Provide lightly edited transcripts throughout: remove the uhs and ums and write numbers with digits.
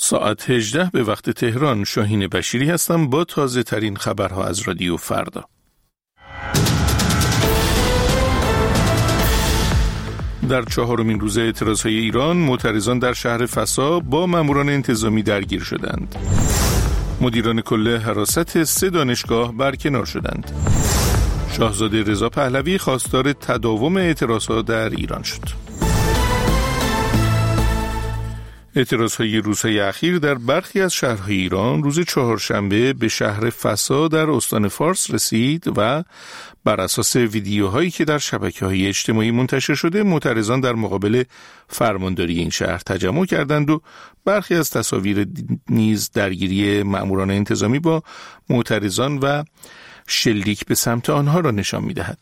ساعت 18 به وقت تهران. شاهین بشیری هستم با تازه ترین خبرها از رادیو فردا. در چهارمین روز اعتراضهای ایران، معترضان در شهر فسا با ماموران انتظامی درگیر شدند. مدیران کل حراست 3 دانشگاه برکنار شدند. شاهزاده رضا پهلوی خواستار تداوم اعتراضها در ایران شد. اعتراضهای روزهای اخیر در برخی از شهرهای ایران روز چهارشنبه به شهر فسا در استان فارس رسید و بر اساس ویدیوهایی که در شبکه‌های اجتماعی منتشر شده، معترضان در مقابل فرمانداری این شهر تجمع کردند و برخی از تصاویر نیز درگیری مأموران انتظامی با معترضان و شلیک به سمت آنها را نشان می‌دهد.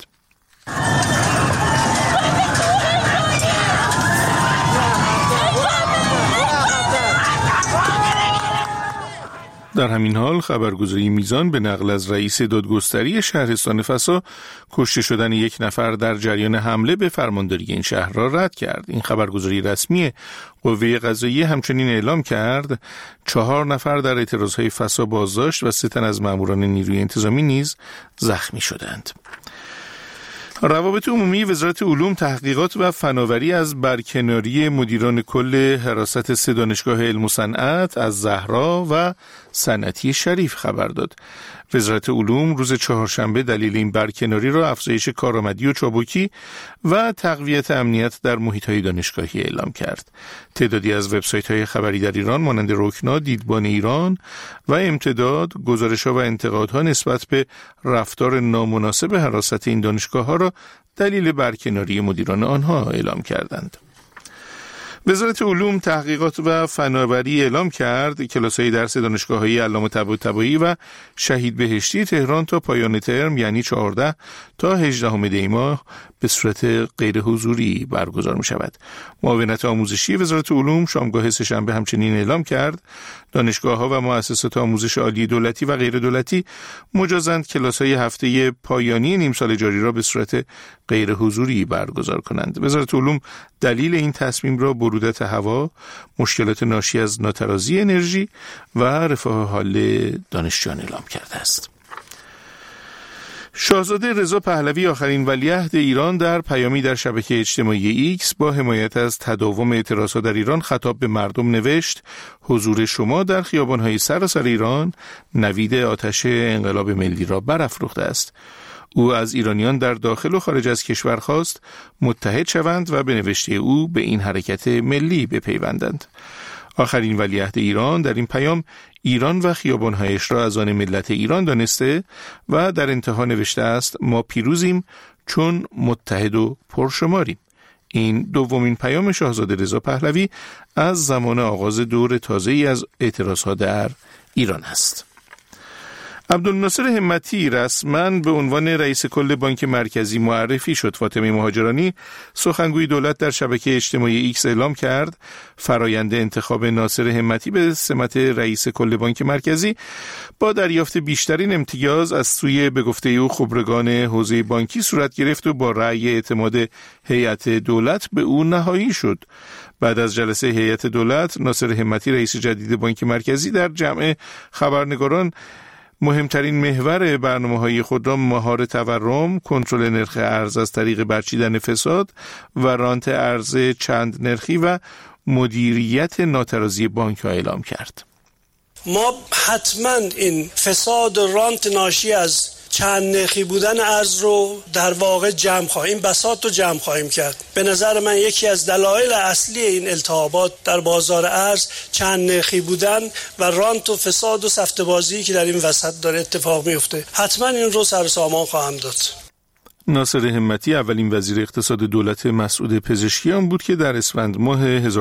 در همین حال خبرگزاری میزان به نقل از رئیس دادگستری شهرستان فسا کشته شدن 1 نفر در جریان حمله به فرمانداری این شهر را رد کرد. این خبرگزاری رسمی قوه قضاییه همچنین اعلام کرد 4 نفر در اعتراضهای فسا بازداشت و 3 تن از ماموران نیروی انتظامی نیز زخمی شدند. روابط عمومی وزارت علوم، تحقیقات و فناوری از برکناری مدیران کل حراست 3 دانشگاه علم و صنعت از زهرا و صنعتی شریف خبر داد. وزارت علوم روز چهارشنبه دلیل این برکناری را افزایش کارآمدی و چابکی و تقویت امنیت در محیط‌های دانشگاهی اعلام کرد. تعدادی از وبسایت‌های خبری در ایران مانند رکنا، دیدبان ایران و امتداد گزارش‌ها و انتقادها نسبت به رفتار نامناسب حراست این دانشگاه‌ها را دلیل برکناری مدیران آنها اعلام کردند. وزارت علوم، تحقیقات و فناوری اعلام کرد کلاس‌های درس دانشگاه‌های علامه طباطبایی و شهید بهشتی تهران تا پایان ترم یعنی 14 تا 18 دی ماه به صورت غیر حضوری برگزار می‌شود. معاونت آموزشی وزارت علوم شامگاه سه‌شنبه همچنین اعلام کرد دانشگاه‌ها و مؤسسات آموزش عالی دولتی و غیر دولتی مجازند کلاس‌های هفته پایانی نیم سال جاری را به صورت غیر حضوری برگزار کنند. وزارت علوم دلیل این تصمیم را برودت هوا، مشکلات ناشی از ناترازی انرژی و رفاه حال دانشجویان اعلام کرده است. شاهزاده رضا پهلوی آخرین ولیعهد ایران در پیامی در شبکه اجتماعی ایکس با حمایت از تداوم اعتراضات در ایران خطاب به مردم نوشت: حضور شما در خیابان‌های سراسر ایران نوید آتش انقلاب ملی را برافروخته است. او از ایرانیان در داخل و خارج از کشور خواست متحد شوند و به نوشته او به این حرکت ملی بپیوندند. آخرین ولیعهد ایران در این پیام ایران و خیابان‌هایش را از آن ملت ایران دانسته و در انتها نوشته است: ما پیروزیم چون متحد و پرشماریم. این دومین پیام شاهزاده رضا پهلوی از زمان آغاز دور تازه‌ای از اعتراضها در ایران است. عبدالناصر همتی رسما به عنوان رئیس کل بانک مرکزی معرفی شد. فاطمه مهاجرانی سخنگوی دولت در شبکه اجتماعی ایکس اعلام کرد فرایند انتخاب ناصر همتی به سمت رئیس کل بانک مرکزی با دریافت بیشترین امتیاز از سوی به گفته او خبرگان حوزه بانکی صورت گرفت و با رأی اعتماد هیئت دولت به او نهایی شد. بعد از جلسه هیئت دولت، ناصر همتی رئیس جدید بانک مرکزی در جمع خبرنگاران مهمترین محور برنامه‌های خود را مهار تورم، کنترل نرخ ارز از طریق برچیدن فساد و رانت ارز چند نرخی و مدیریت ناترازی بانک‌ها اعلام کرد. ما حتما این فساد و رانت ناشی از چند نرخی بودن ارز رو در واقع این بساط رو جمع خواهیم کرد. به نظر من یکی از دلایل اصلی این التهابات در بازار ارز چند نرخی بودن و رانت و فساد و سفته‌بازی که در این وسط داره اتفاق میفته. حتما این رو سر سامان خواهم داد. ناصر همتی اولین وزیر اقتصاد دولت مسعود پزشکیان بود که در اسفند ماه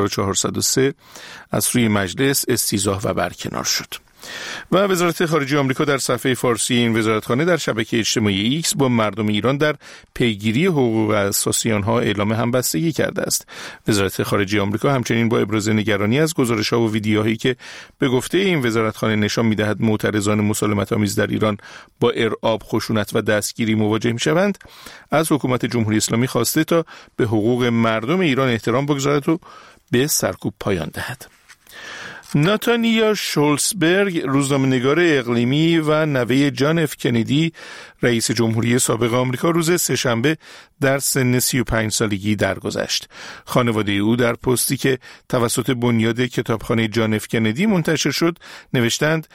1403 از سوی مجلس استیضاح و برکنار شد. و وزارت خارجه آمریکا در صفحه فارسی این وزارتخانه در شبکه اجتماعی ایکس با مردم ایران در پیگیری حقوق اساسی آنها اعلام همبستگی کرده است. وزارت خارجه آمریکا همچنین با ابراز نگرانی از گزارش‌ها و ویدیوهایی که به گفته این وزارتخانه نشان می‌دهد معترضان مسالمت‌آمیز در ایران با ارعاب، خشونت و دستگیری مواجه می‌شوند، از حکومت جمهوری اسلامی خواسته تا به حقوق مردم ایران احترام بگذارد و به سرکوب پایان دهد. ناتانیا شولزبرگ، روزنامه‌نگار اقلیمی و نوه جان اف کندی رئیس جمهوری سابق آمریکا، روز سه‌شنبه در سن 35 سالگی درگذشت. خانواده او در پستی که توسط بنیاد کتابخانه جان اف کندی منتشر شد نوشتند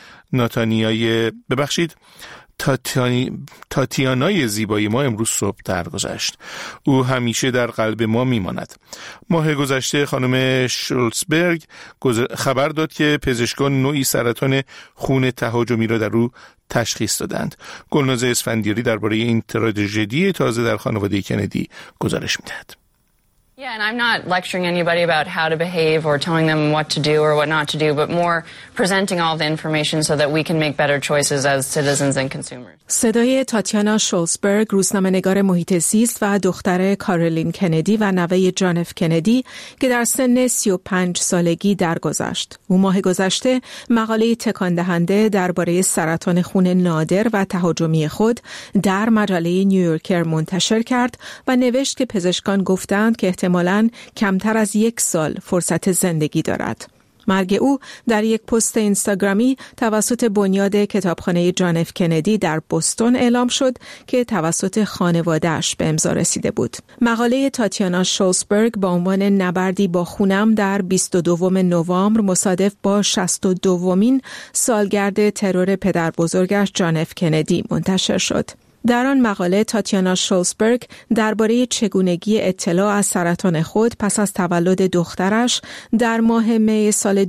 تاتیانای زیبای ما امروز صبح درگذشت. او همیشه در قلب ما میماند. ماه گذشته خانم شولزبرگ خبر داد که پزشکان نوعی سرطان خون تهاجمی را در او تشخیص دادند. گلناز اسفندیاری درباره این تراژدی تازه در خانواده کندی گزارش می‌دهد. Yeah, and I'm not lecturing anybody about how to behave or telling them what to do or what not to do, but more presenting all the information so that we can make better choices as citizens and consumers. صدای تاتیانا شولزبرگ، روزنامه‌نگار محیط زیست و دختر کارولین کندی و نوه جان اف کندی که در سن 35 سالگی درگذشت. او ماه گذشته مقاله تکان دهنده درباره سرطان خون نادر و تهاجمی خود در مجله نیویورکر منتشر کرد و نوشت که پزشکان گفتند که احتمالاً کمتر از 1 سال فرصت زندگی دارد. مرگ او در یک پست اینستاگرامی توسط بنیاد کتابخانه جان اف کندی در بوستون اعلام شد که توسط خانواده‌اش به امضا رسیده بود. مقاله تاتیانا شولزبرگ با عنوان نبردی با خونم در 22 نوامبر مصادف با 62مین سالگرد ترور پدر بزرگش جان اف کندی منتشر شد. در آن مقاله تاتیانا شولزبرگ درباره چگونگی اطلاع از سرطان خود پس از تولد دخترش در ماه می سال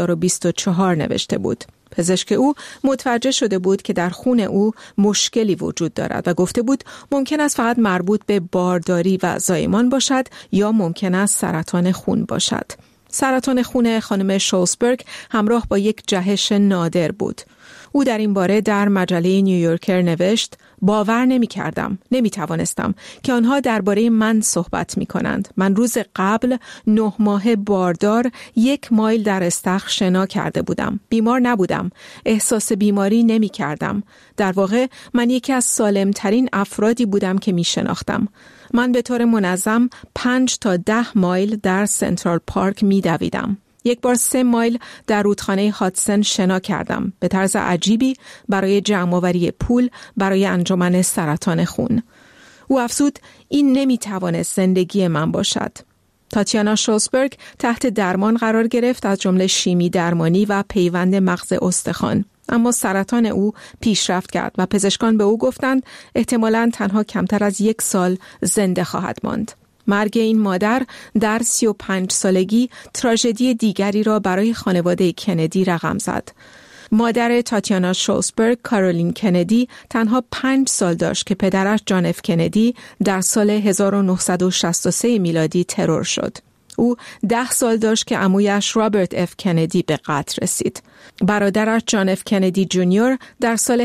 2024 نوشته بود. پزشک او متوجه شده بود که در خون او مشکلی وجود دارد و گفته بود ممکن است فقط مربوط به بارداری و زایمان باشد یا ممکن است سرطان خون باشد. سرطان خون خانم شولزبرگ همراه با یک جهش نادر بود. او در این باره در مجله نیویورکر نوشت: باور نمی توانستم که آنها درباره من صحبت می کنند. من روز قبل 9 ماه باردار 1 مایل در استخر شنا کرده بودم. بیمار نبودم. احساس بیماری نمی کردم. در واقع من یکی از سالمترین افرادی بودم که می شناختم. من به طور منظم 5 تا 10 مایل در سنترال پارک می دویدم. 1 بار 3 مایل در رودخانه هاتسن شنا کردم به طرز عجیبی برای جمع‌آوری پول برای انجمن سرطان خون. او افزود این نمیتوانست زندگی من باشد. تاتیانا شولزبرگ تحت درمان قرار گرفت، از جمله شیمی درمانی و پیوند مغز استخوان. اما سرطان او پیشرفت کرد و پزشکان به او گفتند احتمالاً تنها کمتر از 1 سال زنده خواهد ماند. مرگ این مادر در 35 سالگی تراژدی دیگری را برای خانواده کندی رقم زد. مادر تاتیانا شولزبرگ، کارولین کندی، تنها 5 سال داشت که پدرش جان اف کندی در سال 1963 میلادی ترور شد. او 10 سال داشت که عمویش رابرت اف کندی به قتل رسید. برادرش جان اف کندی جونیور در سال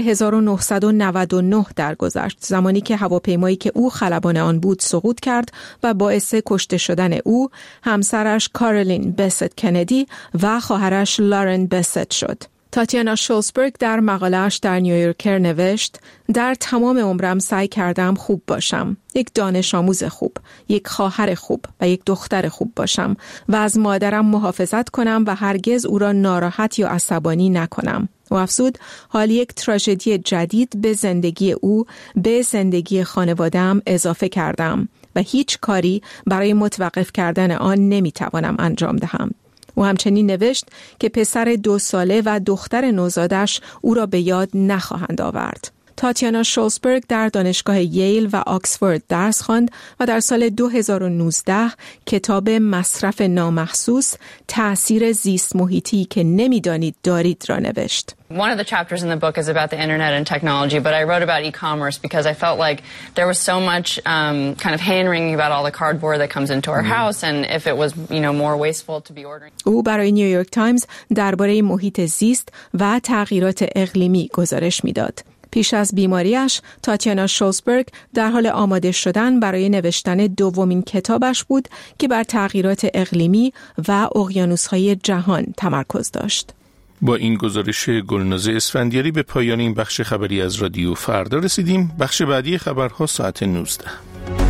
1999 درگذشت، زمانی که هواپیمایی که او خلبان آن بود سقوط کرد و باعث کشته شدن او، همسرش کارولین بست کندی و خواهرش لارن بست شد. تاتیانا شولزبرگ در مقاله‌اش در نیویورکر نوشت: در تمام عمرم سعی کردم خوب باشم، یک دانش آموز خوب، یک خواهر خوب و یک دختر خوب باشم و از مادرم محافظت کنم و هرگز او را ناراحت یا عصبانی نکنم. و افزود حال یک تراژدی جدید به زندگی او، به زندگی خانواده‌ام اضافه کردم و هیچ کاری برای متوقف کردن آن نمیتوانم انجام دهم. او همچنین نوشت که پسر 2 ساله و دختر نوزادش او را به یاد نخواهند آورد. تاتیانا شولزبرگ در دانشگاه ییل و آکسفورد درس خواند و در سال 2019 کتاب مصرف نامحسوس، تأثیر زیست محیطی که نمیدانید دارید را نوشت. One of the chapters in the book is about the internet and technology, but I wrote about e-commerce because I felt like there was so much kind of hand-wringing about all the cardboard that comes into our house, and if it was, more wasteful to be ordering. او برای نیویورک تایمز درباره محیط زیست و تغییرات اقلیمی گزارش میداد. پیش از بیماریش، تاتیانا شولزبرگ در حال آماده شدن برای نوشتن 2مین کتابش بود که بر تغییرات اقلیمی و اقیانوس‌های جهان تمرکز داشت. با این گزارش گلناز اسفندیاری به پایان این بخش خبری از رادیو فردا رسیدیم. بخش بعدی خبرها ساعت 19.